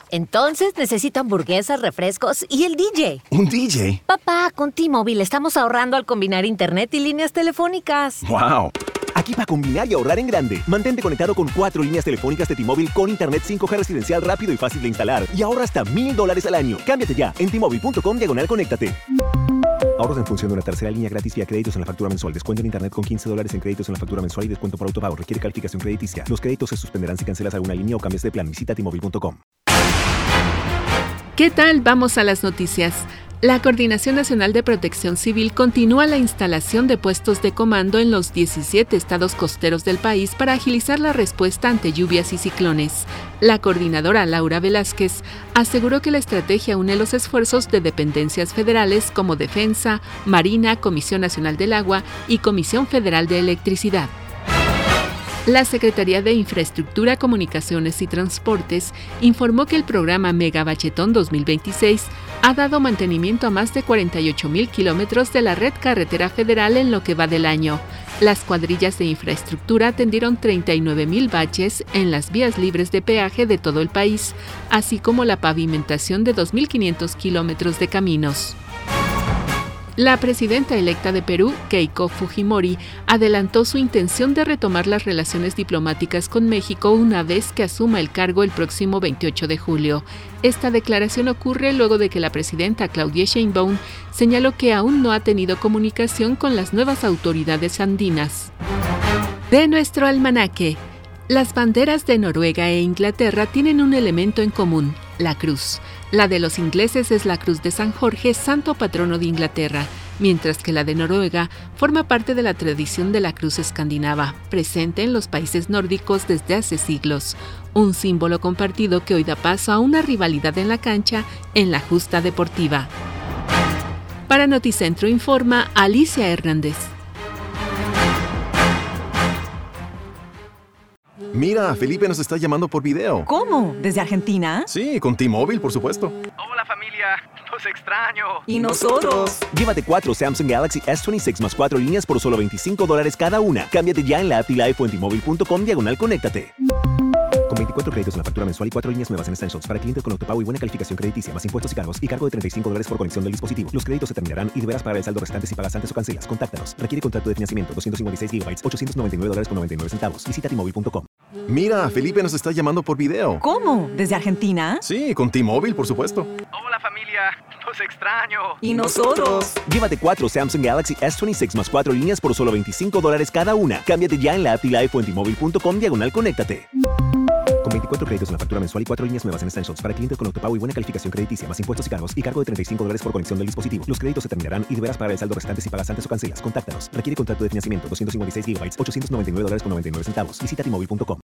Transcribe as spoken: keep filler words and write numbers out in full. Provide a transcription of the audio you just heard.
Entonces necesito hamburguesas, refrescos y el D J. ¿Un D J? Papá, con T-Mobile estamos ahorrando al combinar internet y líneas telefónicas. ¡Wow! Aquí para combinar y ahorrar en grande. Mantente conectado con cuatro líneas telefónicas de T-Mobile con internet cinco G residencial rápido y fácil de instalar. Y ahorra hasta mil dólares al año. Cámbiate ya en T-Mobile.com diagonal conéctate. Ahorros en función de una tercera línea gratis vía créditos en la factura mensual. Descuento en internet con quince dólares en créditos en la factura mensual y descuento por autopago. Requiere calificación crediticia. Los créditos se suspenderán si cancelas alguna línea o cambias de plan. Visita T Mobile punto com. ¿Qué tal? Vamos a las noticias. La Coordinación Nacional de Protección Civil continúa la instalación de puestos de comando en los diecisiete estados costeros del país para agilizar la respuesta ante lluvias y ciclones. La coordinadora Laura Velázquez aseguró que la estrategia une los esfuerzos de dependencias federales como Defensa, Marina, Comisión Nacional del Agua y Comisión Federal de Electricidad. La Secretaría de Infraestructura, Comunicaciones y Transportes informó que el programa Mega Bachetón dos mil veintiséis ha dado mantenimiento a más de cuarenta y ocho mil kilómetros de la red carretera federal en lo que va del año. Las cuadrillas de infraestructura atendieron treinta y nueve mil baches en las vías libres de peaje de todo el país, así como la pavimentación de dos mil quinientos kilómetros de caminos. La presidenta electa de Perú, Keiko Fujimori, adelantó su intención de retomar las relaciones diplomáticas con México una vez que asuma el cargo el próximo veintiocho de julio. Esta declaración ocurre luego de que la presidenta Claudia Sheinbaum señaló que aún no ha tenido comunicación con las nuevas autoridades andinas. De nuestro almanaque. Las banderas de Noruega e Inglaterra tienen un elemento en común, la cruz. La de los ingleses es la Cruz de San Jorge, santo patrono de Inglaterra, mientras que la de Noruega forma parte de la tradición de la cruz escandinava, presente en los países nórdicos desde hace siglos. Un símbolo compartido que hoy da paso a una rivalidad en la cancha en la justa deportiva. Para Noticentro informa Alicia Hernández. Mira, Felipe nos está llamando por video. ¿Cómo? ¿Desde Argentina? Sí, con T-Mobile, por supuesto. Hola familia, los extraño. ¿Y nosotros? Llévate cuatro Samsung Galaxy S veintiséis más cuatro líneas por solo veinticinco dólares cada una. Cámbiate ya en la app y la iPhone T-Mobile punto com diagonal conéctate. Con veinticuatro créditos en la factura mensual y cuatro líneas nuevas en Essentials para clientes con autopago y buena calificación crediticia, más impuestos y cargos y cargo de treinta y cinco dólares por conexión del dispositivo. Los créditos se terminarán y deberás pagar el saldo restante si pagas antes o cancelas. Contáctanos. Requiere contrato de financiamiento doscientos cincuenta y seis gigabytes, ochocientos noventa y nueve dólares con noventa y nueve centavos. Visita T Mobile punto com. Mira, Felipe nos está llamando por video. ¿Cómo? ¿Desde Argentina? Sí, con T-Mobile, por supuesto. Hola familia, los extraño. ¿Y nosotros? Llévate cuatro Samsung Galaxy S veintiséis más cuatro líneas por solo veinticinco dólares cada una. Cámbiate ya en la app y la iPhone T Mobile punto com diagonal conéctate. Con veinticuatro créditos en la factura mensual y cuatro líneas nuevas en Essentials para clientes con autopago y buena calificación crediticia, más impuestos y cargos y cargo de treinta y cinco dólares por conexión del dispositivo. Los créditos se terminarán y deberás pagar el saldo restante si pagas antes o cancelas. Contáctanos. Requiere contrato de financiamiento doscientos cincuenta y seis gigabytes, ochocientos noventa y nueve dólares con noventa y nueve centavos. Visita T Mobile punto com.